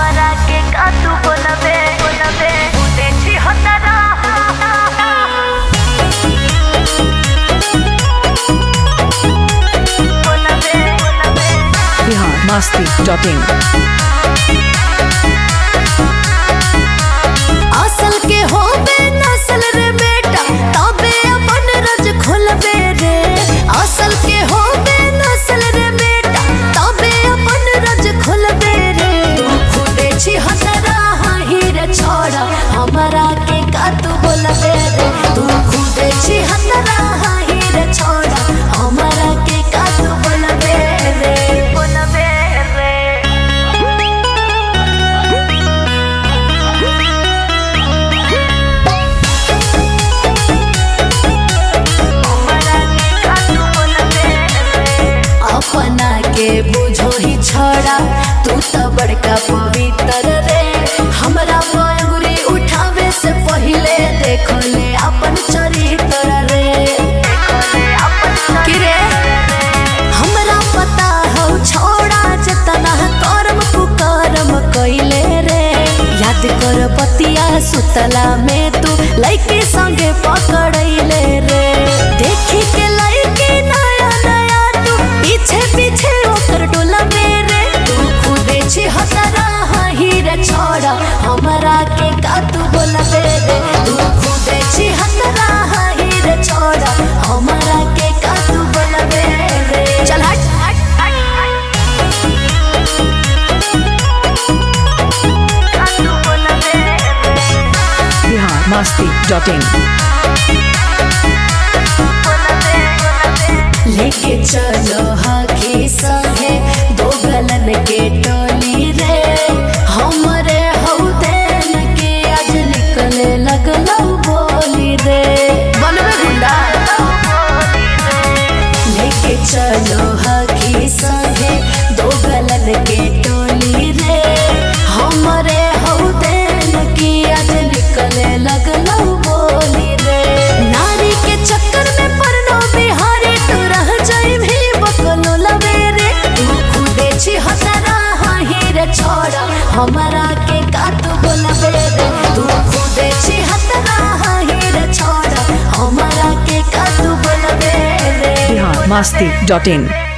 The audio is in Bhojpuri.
हमरा के का तू बोलबे बोलबे देखी हतरा बोलबे बोलबे biharmasti.in असल के होबे नस्ल रे बेटा तबे अपन रज खोलबे रे असल के होबे नस्ल रे बेटा तबे अपन रज खोलबे रे तू खुदे छी हतरा हाही रे छोड़ा हमरा के का तू बोलबे रे तू खुदे छी हतरा हाही रे छोड़ा हमरा के का तू बोलबे रे बोलबे रे अपना के बुझो ही छोड़ा तू तो बड़का पवित्र रे हमरा अंगुरी उठावे से पहले देखो ले अपन चरित्र रे कि रे हमरा पता हो छोड़ा जतना कर्म कुकर्म कइले रे याद कर पतिया सुतला में तू लइके संगे पकड़ैले रे देखी के लइके नया नया तू पीछे पीछे ओकर डोला मेरे तू खुदे छी हतरा हाही रे छोड़ा हमरा के का तू बोलबे रे तू खुदे छी हतरा हाही रे छोड़ा हमरा के का तू बोलबे रे चल हट का तू बोलबे biharmasti.in लेके चलो हाथी संगे दो गलन के टोली रे हमरे हौदेन के आज निकले लगलो बोली रे बनवे गुंडा लेके चलो हाथी संगे दो गलन के टोली रे हमरे हौदेन के आज निकले लगलो बोली रे नारी के चक्कर में परनो बिहारी तू रह जाई भी बकलो लवे रे तू खुदे छी हतरा हाही रे छोड़ा हमरा के का तू बोलबे रे तू खुदे छी हतरा हाही रे छोड़ा हमरा के का तू बोलबे रे biharmasti.in